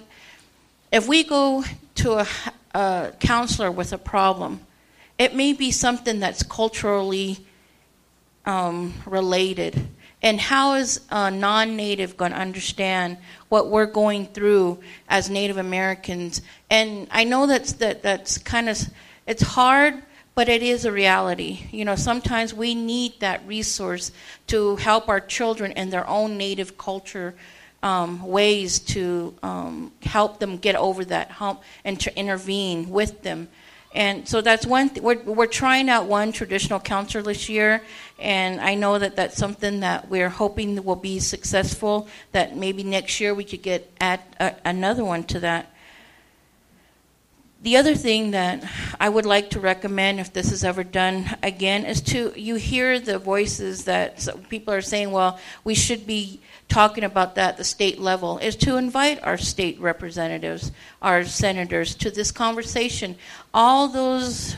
Speaker 12: if we go to a counselor with a problem, it may be something that's culturally related. And how is a non-Native going to understand what we're going through as Native Americans? And I know that's kind of, it's hard, but it is a reality. You know, sometimes we need that resource to help our children in their own Native culture ways to help them get over that hump and to intervene with them. And so that's one thing. We're trying out one traditional counselor this year, and I know that that's something that we're hoping will be successful, that maybe next year we could add another one to that. The other thing that I would like to recommend, if this is ever done again, is you hear the voices that people are saying, well, we should be talking about that at the state level, is to invite our state representatives, our senators, to this conversation. All those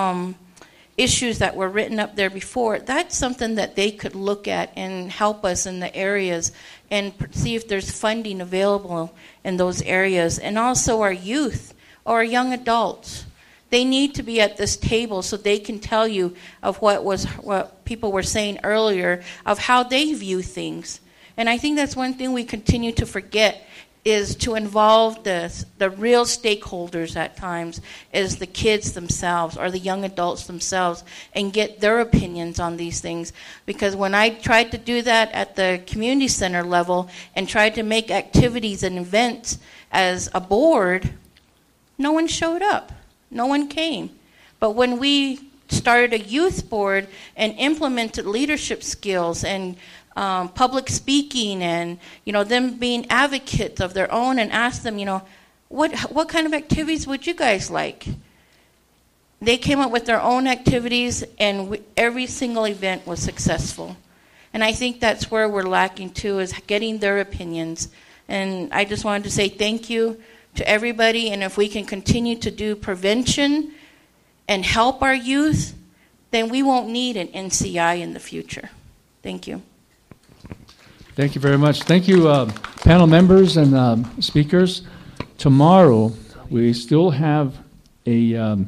Speaker 12: issues that were written up there before, that's something that they could look at and help us in the areas and see if there's funding available in those areas. And also our youth or young adults. They need to be at this table so they can tell you of what people were saying earlier, of how they view things. And I think that's one thing we continue to forget, is to involve the real stakeholders at times, is the kids themselves or the young adults themselves, and get their opinions on these things. Because when I tried to do that at the community center level and tried to make activities and events as a board, no one showed up. No one came. But when we started a youth board and implemented leadership skills and public speaking, and them being advocates of their own, and asked them, what kind of activities would you guys like? They came up with their own activities, and every single event was successful. And I think that's where we're lacking too, is getting their opinions. And I just wanted to say thank you to everybody, and if we can continue to do prevention and help our youth, then we won't need an NCI in the future. Thank you.
Speaker 1: Thank you very much. Thank you, panel members and speakers. Tomorrow, we still have a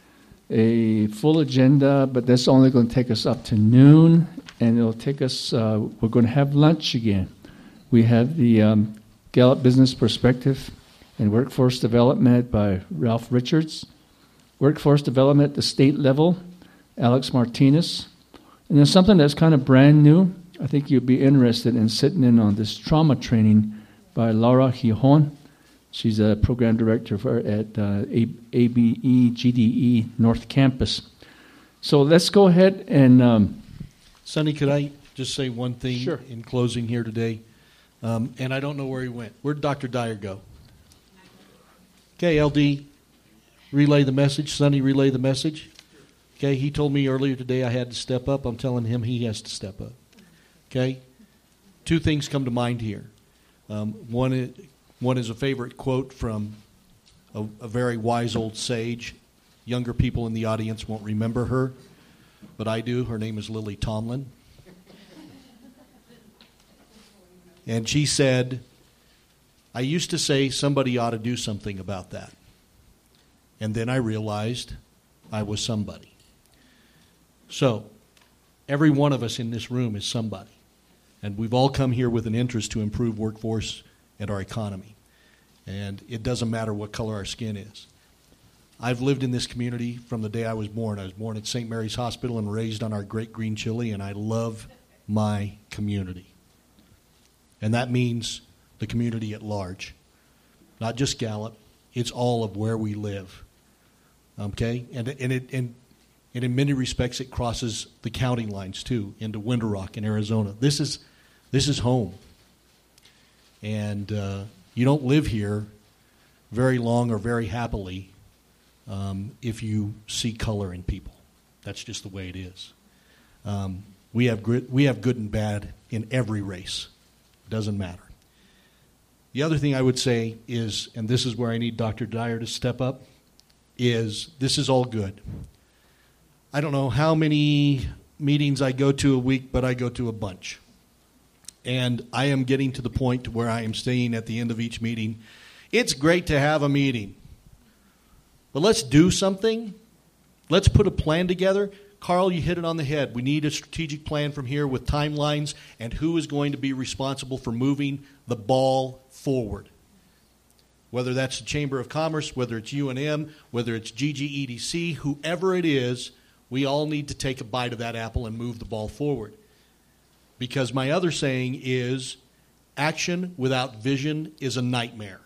Speaker 1: full agenda, but that's only going to take us up to noon, and it'll take us, we're going to have lunch again. We have the Gallup Business Perspective and Workforce Development by Ralph Richards. Workforce Development at the state level, Alex Martinez. And then something that's kind of brand new, I think you'd be interested in sitting in on this trauma training by Laura Gijon. She's a program director at ABE GDE North Campus. So let's go ahead and...
Speaker 3: Sonny, could I just say one thing
Speaker 1: Sure.
Speaker 3: in closing here today? And I don't know where he went. Where'd Dr. Dyer go? Okay, LD, relay the message. Sonny, relay the message. Okay, he told me earlier today I had to step up. I'm telling him he has to step up. Okay? Two things come to mind here. One is a favorite quote from a very wise old sage. Younger people in the audience won't remember her, but I do. Her name is Lily Tomlin. And she said, I used to say somebody ought to do something about that. And then I realized I was somebody. So, every one of us in this room is somebody. And we've all come here with an interest to improve workforce and our economy. And it doesn't matter what color our skin is. I've lived in this community from the day I was born. I was born at St. Mary's Hospital and raised on our great green chili, and I love my community. And that means the community at large. Not just Gallup. It's all of where we live. Okay? And in many respects, it crosses the county lines, too, into Winter Rock in Arizona. This is home. And you don't live here very long or very happily if you see color in people. That's just the way it is. We have good and bad in every race. Doesn't matter. The other thing I would say is, and this is where I need Dr. Dyer to step up, is this is all good. I don't know how many meetings I go to a week, but I go to a bunch. And I am getting to the point where I am saying at the end of each meeting, it's great to have a meeting, but let's do something. Let's put a plan together. Carl, you hit it on the head. We need a strategic plan from here with timelines and who is going to be responsible for moving the ball forward. Whether that's the Chamber of Commerce, whether it's UNM, whether it's GGEDC, whoever it is, we all need to take a bite of that apple and move the ball forward. Because my other saying is, action without vision is a nightmare.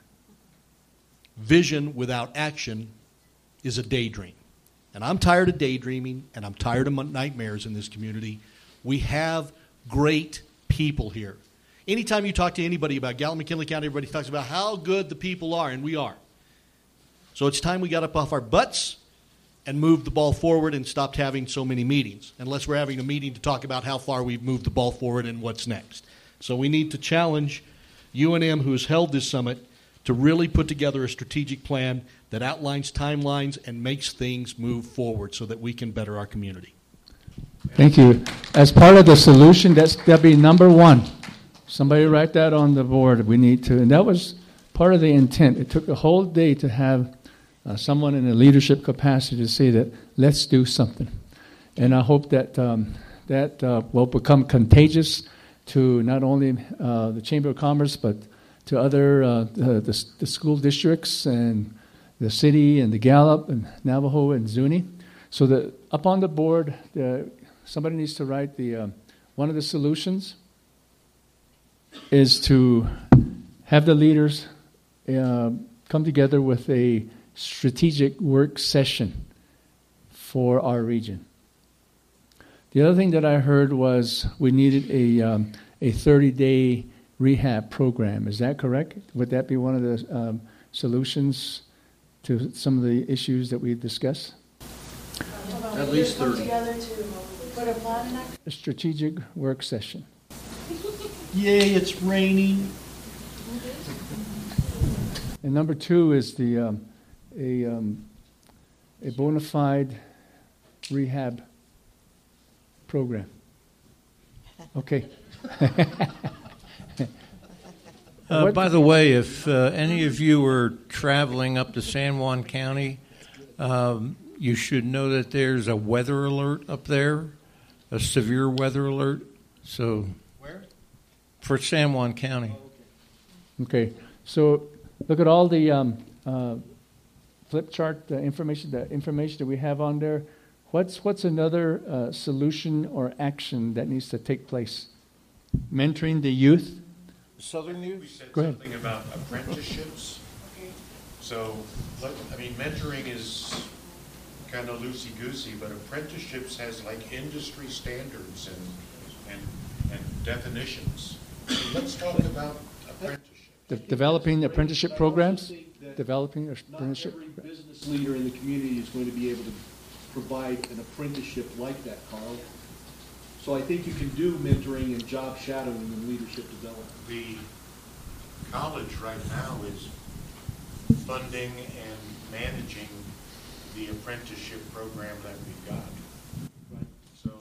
Speaker 3: Vision without action is a daydream. And I'm tired of daydreaming, and I'm tired of nightmares in this community. We have great people here. Anytime you talk to anybody about Gallup-McKinley County, everybody talks about how good the people are, and we are. So it's time we got up off our butts and moved the ball forward and stopped having so many meetings, unless we're having a meeting to talk about how far we've moved the ball forward and what's next. So we need to challenge UNM, who has held this summit, to really put together a strategic plan that outlines timelines and makes things move forward so that we can better our community.
Speaker 1: Thank you. As part of the solution, that'll be number one. Somebody write that on the board. We need to, and that was part of the intent. It took a whole day to have someone in a leadership capacity to say that, let's do something. And I hope that that will become contagious to not only the Chamber of Commerce, but to other the school districts and the city and the Gallup and Navajo and Zuni. So that up on the board, somebody needs to write the one of the solutions is to have the leaders come together with a strategic work session for our region. The other thing that I heard was we needed a 30-day rehab program. Is that correct? Would that be one of the solutions to some of the issues that we've discussed?
Speaker 3: At least 30.
Speaker 1: A strategic work session.
Speaker 3: Yay, it's raining.
Speaker 1: And number two is the a bona fide rehab program. Okay.
Speaker 4: By the way, if any of you are traveling up to San Juan County, you should know that there's a weather alert up there, a severe weather alert. So,
Speaker 3: where?
Speaker 4: For San Juan County.
Speaker 1: Okay. So look at all the flip chart, the information that we have on there. What's another solution or action that needs to take place? Mentoring the youth.
Speaker 4: Southern Youth?
Speaker 8: We said
Speaker 1: Go ahead.
Speaker 8: something about apprenticeships.
Speaker 12: Okay.
Speaker 8: So, mentoring is kind of loosey-goosey, but apprenticeships has like industry standards and definitions. So let's talk about apprenticeships.
Speaker 1: Developing apprenticeship programs? Developing apprenticeship.
Speaker 3: Not every business leader in the community is going to be able to provide an apprenticeship like that, Carl. So I think you can do mentoring and job shadowing and leadership development.
Speaker 8: The college right now is funding and managing the apprenticeship program that we've got.
Speaker 3: Right.
Speaker 8: So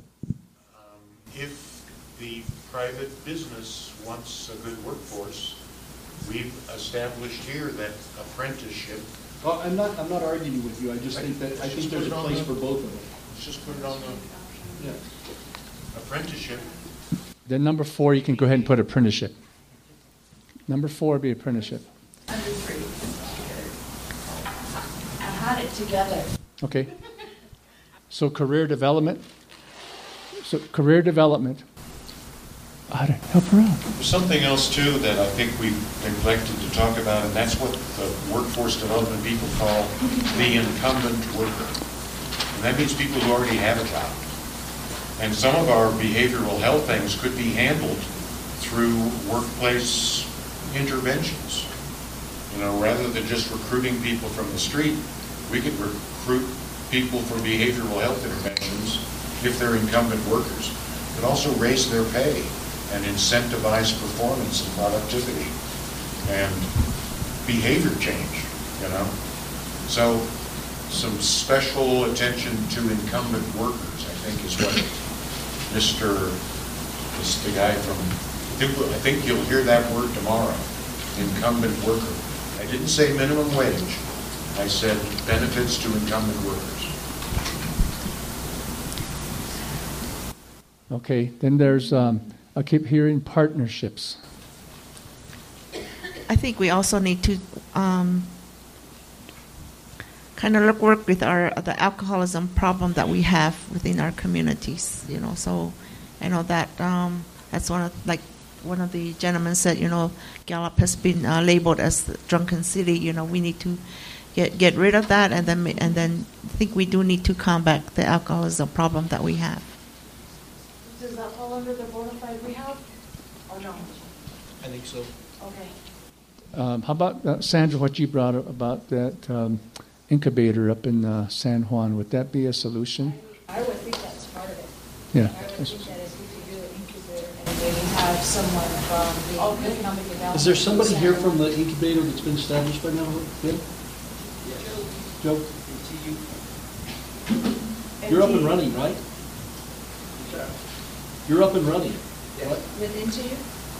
Speaker 8: if the private business wants a good workforce, we've established here that apprenticeship.
Speaker 3: Well, I'm not arguing with you. I just think there's a place for both of them.
Speaker 8: Let's just put it on the
Speaker 3: Yeah.
Speaker 8: apprenticeship.
Speaker 1: Then number 4, you can go ahead and put apprenticeship. Number 4 would be apprenticeship.
Speaker 13: Under 3. I had it together.
Speaker 1: Okay. So career development. How to help her out.
Speaker 8: There's something else, too, that I think we've neglected to talk about, and that's what the workforce development people call the incumbent worker. And that means people who already have a job. And some of our behavioral health things could be handled through workplace interventions. You know, rather than just recruiting people from the street, we could recruit people for behavioral health interventions, if they're incumbent workers, but also raise their pay and incentivize performance and productivity and behavior change, you know. So some special attention to incumbent workers, I think, is what the guy from, I think you'll hear that word tomorrow, incumbent worker. I didn't say minimum wage. I said benefits to incumbent workers.
Speaker 1: Okay, then there's, I keep hearing partnerships.
Speaker 6: I think we also need to kind of work with the alcoholism problem that we have within our communities. You know, so I know that that's one of the gentlemen said. You know, Gallup has been labeled as the drunken city. You know, we need to get rid of that, and then I think we do need to combat the alcoholism problem that we have.
Speaker 13: Does that fall under the bona fide rehab or no?
Speaker 3: I think so.
Speaker 13: Okay.
Speaker 1: How about, Sandra, what you brought up about that incubator up in San Juan? Would that be a solution?
Speaker 13: I would think that's part of it.
Speaker 1: Yeah.
Speaker 13: I would think that if we could do an incubator and maybe have someone from the economic development.
Speaker 14: Is there somebody here from the incubator that's been established by now? Yeah? Joe? You're up and running, right? You're up and running. What?
Speaker 13: With NTU?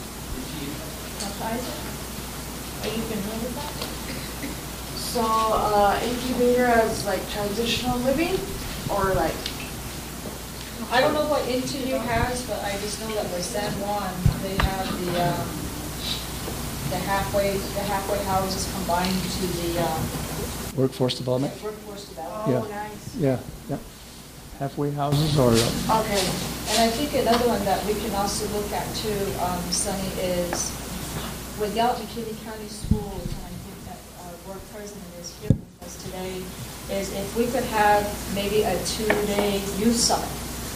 Speaker 13: Are you familiar with that?
Speaker 15: So, incubator as like transitional living, or like?
Speaker 5: I don't know what NTU has, but I just know that with San Juan, they have the halfway houses combined to the
Speaker 1: Workforce development?
Speaker 5: workforce development.
Speaker 1: Yeah.
Speaker 15: Nice.
Speaker 1: Yeah. Halfway houses or?
Speaker 5: Okay, and I think another one that we can also look at too, Sonny, is with Gallup McKinney County Schools, and I think that our board president is here with us today, is if we could have maybe a 2-day youth summit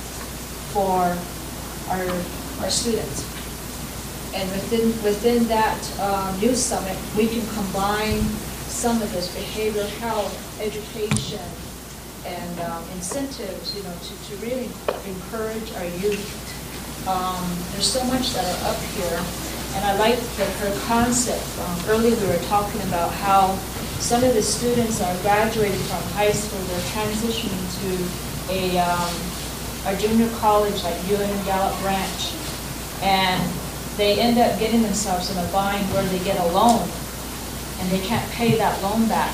Speaker 5: for our students. And within that youth summit, we can combine some of this behavioral health, education, and incentives, you know, to really encourage our youth. There's so much that are up here, and I like her concept. Earlier we were talking about how some of the students are graduating from high school, they're transitioning to a junior college like UNM Gallup Branch, and they end up getting themselves in a bind where they get a loan, and they can't pay that loan back.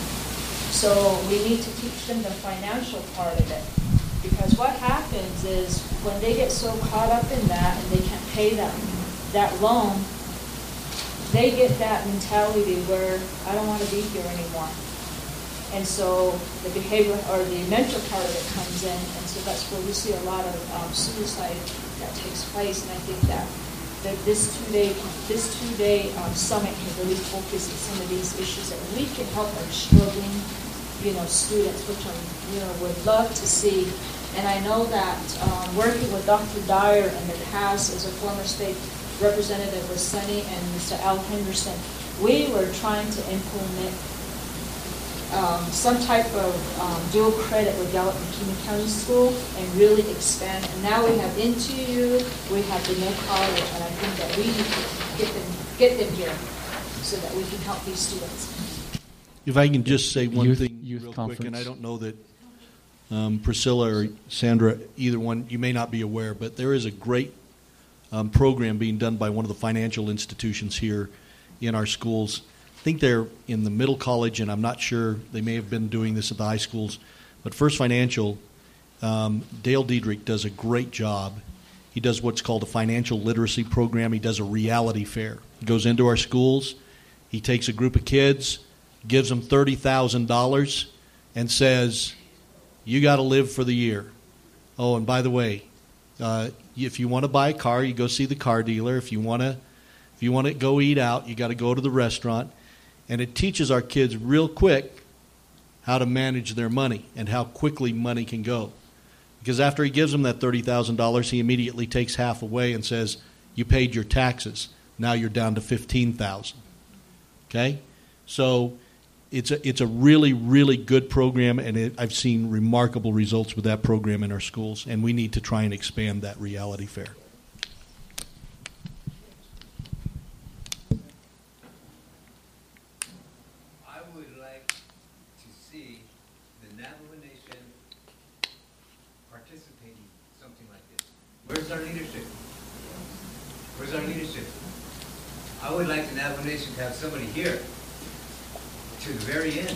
Speaker 5: So we need to teach them the financial part of it. Because what happens is when they get so caught up in that and they can't pay that loan, they get that mentality where I don't want to be here anymore. And so the behavior or the mental part of it comes in, and so that's where we see a lot of suicide that takes place. And I think that this two-day summit can really focus on some of these issues, and we can help our struggling, you know, students, which I, you know, would love to see. And I know that working with Dr. Dyer in the past as a former state representative with Sonny and Mr. Al Henderson, we were trying to implement some type of dual credit with Gallup McKinney County School and really expand. And now we have NTU, we have the New College, and I think that we need to get them here so that we can help these students.
Speaker 3: If I can just say one thing
Speaker 1: youth
Speaker 3: real
Speaker 1: conference.
Speaker 3: quick, and I don't know that Priscilla or Sandra, either one, you may not be aware, but there is a great program being done by one of the financial institutions here in our schools. I think they're in the middle college, and I'm not sure, they may have been doing this at the high schools, but First Financial, Dale Diedrich does a great job. He does what's called a financial literacy program. He does a reality fair. He goes into our schools, he takes a group of kids, gives them $30,000 and says, you got to live for the year. Oh, and by the way, if you want to buy a car, you go see the car dealer. If you want to go eat out, you got to go to the restaurant. And it teaches our kids real quick how to manage their money and how quickly money can go. Because after he gives them that $30,000, he immediately takes half away and says, you paid your taxes. Now you're down to $15,000. Okay? So It's a really, really good program, and I've seen remarkable results with that program in our schools, and we need to try and expand that reality fair.
Speaker 9: I would like to see the Navajo Nation participating in something like this. Where's our leadership? Where's our leadership? I would like the Navajo Nation to have somebody here to the very end.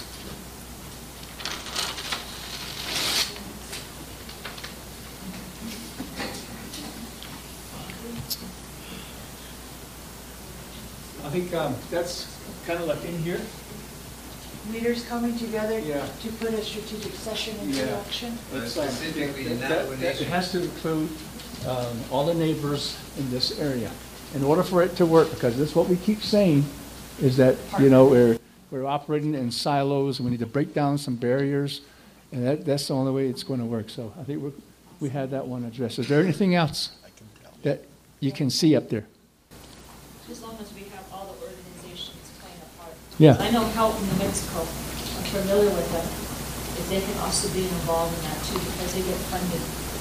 Speaker 1: I think that's kind of like in here.
Speaker 15: Leaders coming together
Speaker 1: Yeah.
Speaker 15: to put a strategic session into
Speaker 1: Yeah.
Speaker 15: action.
Speaker 1: It's,
Speaker 9: Specifically the
Speaker 1: that-
Speaker 9: Navajo
Speaker 1: it
Speaker 9: Nation.
Speaker 1: has to include all the neighbors in this area. In order for it to work, because that's what we keep saying, is that, you know, we're operating in silos, and we need to break down some barriers, and that's the only way it's going to work. So I think we had that one addressed. Is there anything else that you can see up there?
Speaker 5: As long as we have all the organizations playing a part.
Speaker 1: Yeah.
Speaker 5: I know Help New Mexico, I'm familiar with them. If they can also be involved in that too, because they get funded.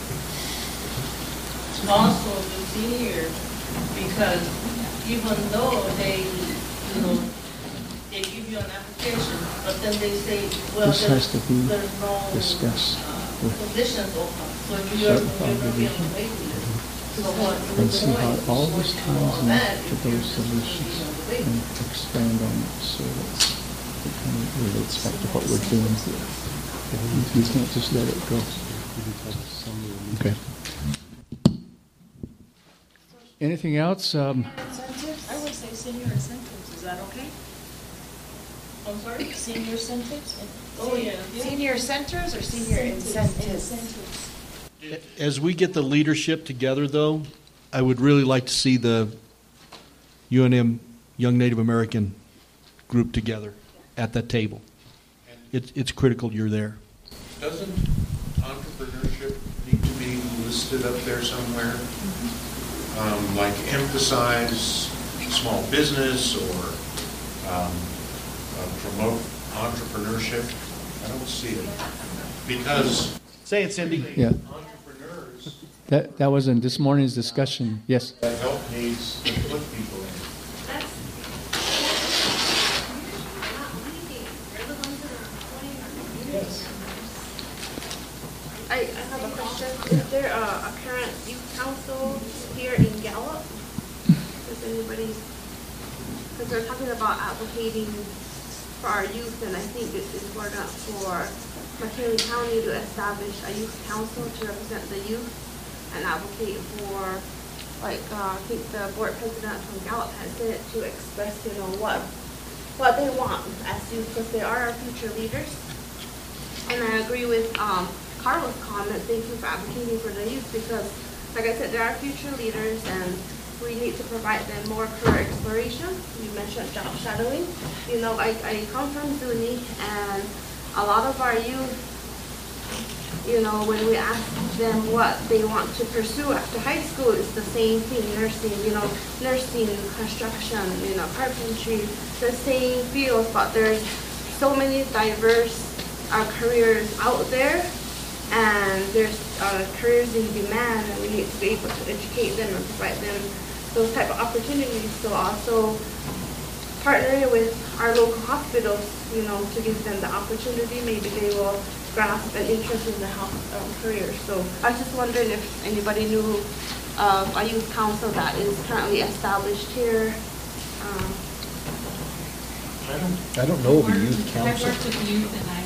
Speaker 16: Also the seniors, because even though they, you know, they give you an application, but then they say, well,
Speaker 1: This has to be
Speaker 16: there's no
Speaker 1: discussed with
Speaker 16: positions open, so you're
Speaker 1: certain
Speaker 16: going to be on the
Speaker 1: population.
Speaker 16: waiting list. So what?
Speaker 1: And see how all this ties into those solutions and expand on it so that it kind of relates back to what we're doing here. You can't just let it go. Okay. Anything else?
Speaker 5: Incentives? I would say senior incentives, is that okay?
Speaker 16: I'm sorry?
Speaker 5: Senior incentives?
Speaker 16: Oh, yeah.
Speaker 15: Senior centers or senior incentives?
Speaker 3: As we get the leadership together, though, I would really like to see the UNM Young Native American group together at that table. It's critical you're there.
Speaker 8: Doesn't entrepreneurship need to be listed up there somewhere? Like emphasize small business or promote entrepreneurship? I don't see it. Because...
Speaker 3: Say it, Cindy.
Speaker 1: Yeah.
Speaker 8: Entrepreneurs...
Speaker 1: That was in this morning's discussion. Yes.
Speaker 8: That help needs to put people in.
Speaker 7: I have a question. Is there a current youth council here in Gallup? Does anybody, because they're talking about advocating for our youth, and I think it's important for McKinley County to establish a youth council to represent the youth and advocate for, like, I think the board president from Gallup has said to express, you know, what they want as youth, because they are our future leaders. And I agree with Carlos' comment. Thank you for advocating for the youth, because, like I said, they are future leaders, and we need to provide them more career exploration. You mentioned job shadowing. You know, I come from Zuni, and a lot of our youth, you know, when we ask them what they want to pursue after high school, it's the same thing: nursing, you know, nursing, construction, you know, carpentry, the same fields. But there's so many diverse careers out there, and there's careers in demand, and we need to be able to educate them and provide them those type of opportunities. So also partnering with our local hospitals, you know, to give them the opportunity, maybe they will grasp an interest in the health career. So I was just wondering if anybody knew of a youth council that is currently established here.
Speaker 17: I don't know of a youth council.
Speaker 5: I've worked with youth, and I